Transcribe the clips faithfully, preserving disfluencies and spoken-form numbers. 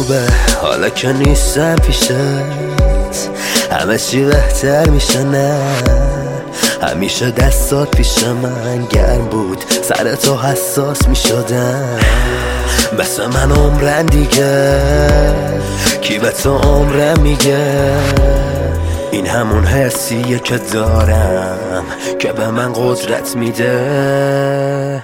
خوبه حالا که نیستم پیشت، همه چی بهتر میشه نه. همیشه دستات پیش من گرم بود، سر تو حساس میشدم. مثل من عمرن دیگه، کی به تو عمرم میگه. این همون حسیه که دارم که به من قدرت میده.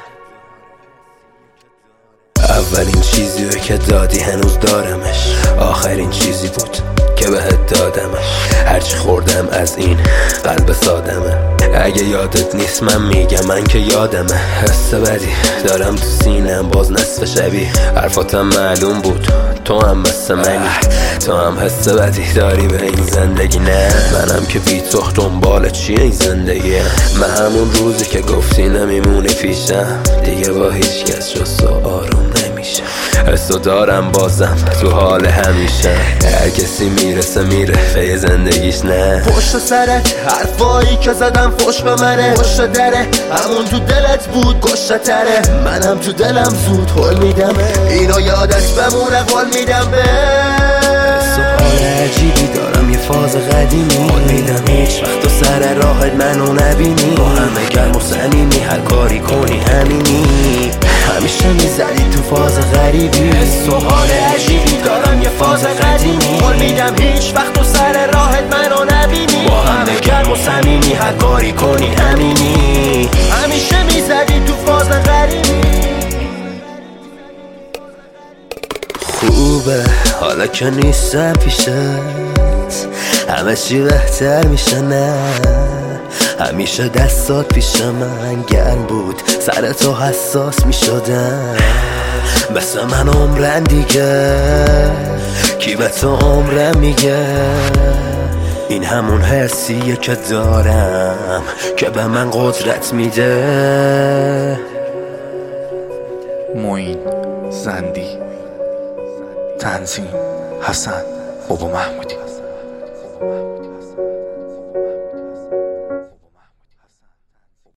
اولین چیزیه که دادی هنوز دارمش، آخرین چیزی بود که بهت دادمش. هرچی خوردم از این قلب سادمه، اگه یادت نیست من میگم من که یادمه. حس بدی دارم تو سینم باز نصف شبی، حرفاتم معلوم بود تو هم مثل منی. تو هم حس بدی داری به این زندگی، نه منم که بی تو دنبال چیه این زندگی. من همون روزی که گفتی نمیمونی پیشم، دیگه با هیچ کس جز تو آروم نمیشه. حسو دارم بازم تو حال همیشه، هر کسی میرسه میره به زندگیش نه. پشت سرت حرفایی که زدم فوش به منه، پشت دره همون تو دلت بود گشته تره. منم تو دلم زود حل میدم، اینو یادت بمونه قول میدم به. سوال عجیبی دارم یه فاز قدیمی، حل میدم هیچ وقت تو سر راهت منو نبینی. با همه گرم و صمیمی هر کاری کنی همینی، همیشه میزدی تو فاز غریبی. سوال عجیبی دارم یه فاز قدیمی، حل میدم هیچ وقت تو سر راهت منو نبینی. با همه گرم و صمیمی هر کاری کنی همینی، همیشه میزدی تو فاز غریبی. خوبه حالا که نیستم پیشت، همه چی بهتر میشه نه. همیشه دستات پیش من گرم بود، سر تو حساس میشدم. مثل من عمرن دیگه، کی به تو عمرم میگه. این همون حسیه که دارم که به من قدرت میده. معین زندی، تنظیم حسن بابا محمودی.